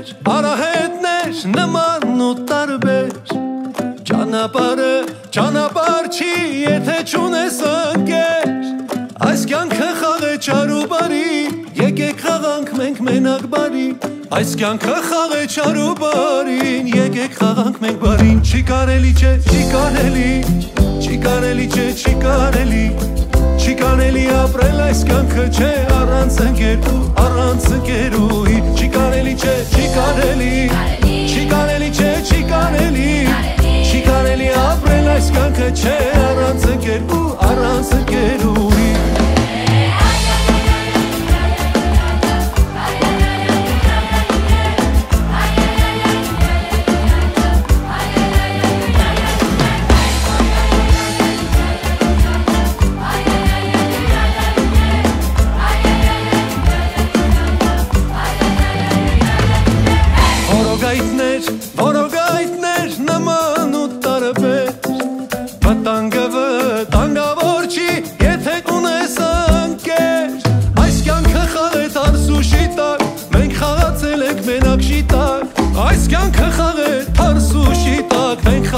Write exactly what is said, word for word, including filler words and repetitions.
արահետներ նման ու տարբեր Ճանապարհը ճանապարհ չի, եթե չունես ընկեր Այս կյանքը խաղ է չար ու բարի, եկեք խաղանք մենք մենակ բարի Այս կյանքը խաղ է չար ու բարին, եկեք խաղանք մենք բարին Չի կարելի չէ, չի կարելի, չի կարելի չէ, չի կարելի Չի կարելի ապրել այս կյանքը չէ, առանց ընկերու, առանց ընկերուի Չի կարելի չէ, չի կարելի, չի կարելի չէ, չի կարելի Չի կարելի ապրել այս կյանքը չէ, առանց ընկերու, առանց ընկերուի Որոգայթներ, որոգայթներ նման ու տարբեր Վտանգը վտանգավոր չի, եթե կունես ընկեր Այս կյանքը խաղ է թարս ու շիտակ, մենք խաղացել ենք մենակ շիտակ Այս կյանքը խաղ է թարս ու շիտակ, մենք